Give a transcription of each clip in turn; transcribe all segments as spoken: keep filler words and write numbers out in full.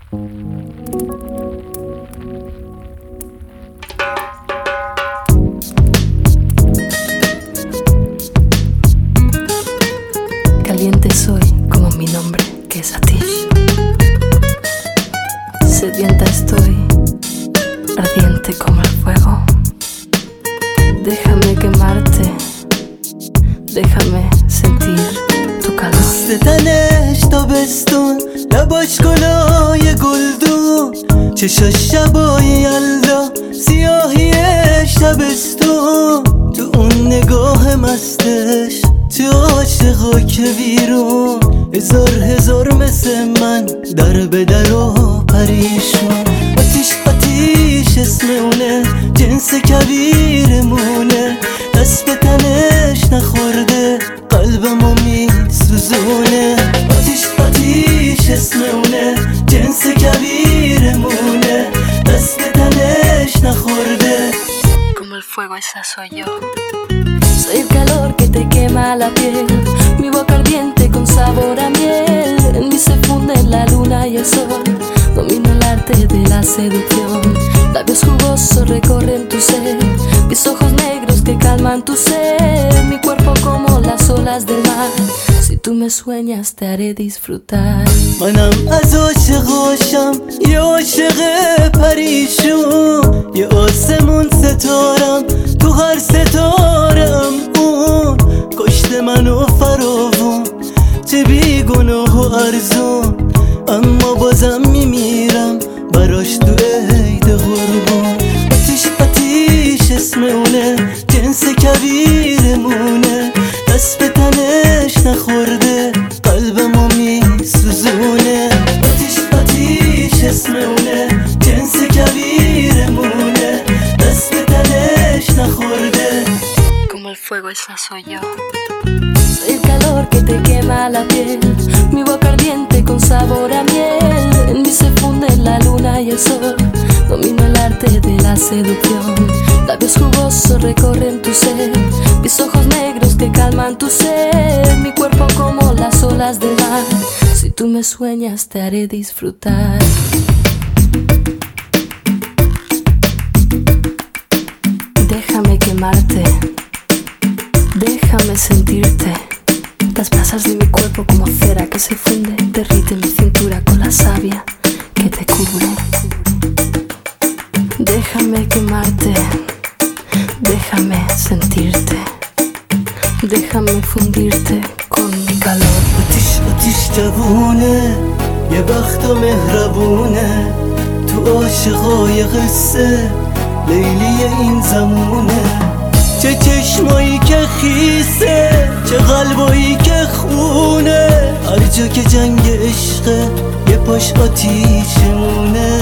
Caliente soy como mi nombre, que es Atish. Sedienta estoy, ardiente como el fuego. Déjame quemarte, déjame sentir tu calor. ستنش تابستون، لباش گلای گلدون، چشاش شبای یلدا، سیاهی شبستون. تو اون نگاه مستش، تو عاشقا که بیرون، هزار هزار مثل من در به در و پریشون. آتیش آتیش اسم اونه، جنس کبیرمونه، دست به تنش نخورده، قلبمو میسوزونه. آتیش آتیش اسم اونه، جنس کبیرمونه، دست به تنش نخورده. Como el fuego, esa soy yo. Soy el calor que te quema la piel, mi boca ardiente con sabor a miel. En mí se funden la luna y el sol, domino el arte de la seducción. Labios jugosos recorren tu ser, mis ojos negros que calman tu ser. Mi cuerpo como las olas del mar, si tú me sueñas te haré disfrutar. منم از عاشقاشم، یه عاشق پریشون، یه آسمون ستارم، تو هر ستارم اون. کشته منو فراوون، چه بیگناه و ارزون، اما بازم میمیرم براش تو عید قربون. آتیش آتیش اسم اونه، جنس کبیرمونه، دست به تنش نخورده، قلبمو میسوزونه. آتیش آتیش اسم اونه، جنس کبیرمونه، دست به تنش نخورده. Como el fuego, esa soy yo. Soy el calor que te quema la piel, mi boca ardiente con sabor a miel. En mí se funden la luna y el sol, domino el arte de la seducción. Labios jugosos recorren tu ser, mis ojos negros que calman tu ser. Mi cuerpo como las olas del mar, si tú me sueñas te haré disfrutar. Déjame quemarte, déjame sentirte. Las brasas de mi cuerpo como cera que se funde, derrite mi cintura con la savia que te cubre. Déjame quemarte, déjame sentirte, déjame fundirte con mi calor. آتیش آتیش جوونه، یه بخت و مهربونه، تو عاشقای قصه لیلی این زمونه. چه چشمایی که خیسه، چه قلبایی که خونه، هر جا که جنگ عشقه یه پاش آتیشمونه.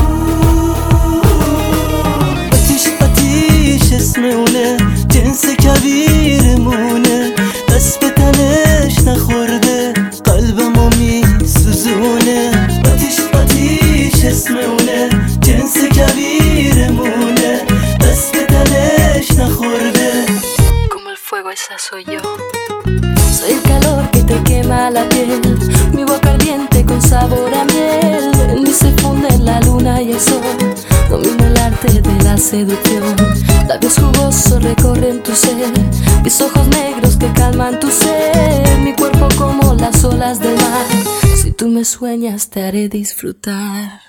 آتیش آتیش اسم اونه، جنس کبیرمونه، دست به تنش نخورده، قلبمو میسوزونه. آتیش آتیش اسم اونه، جنس کبیرمونه، دست به تنش نخورده. Como el fuego, esa soy yo. Soy el calor que te quema la piel, mi boca ardiente con sabor a miel. En mí se funden la luna y el sol, domino el arte de la seducción. Labios jugosos recorren tu ser, mis ojos negros que calman tu ser. Mi cuerpo como las olas del mar, si tú me sueñas te haré disfrutar.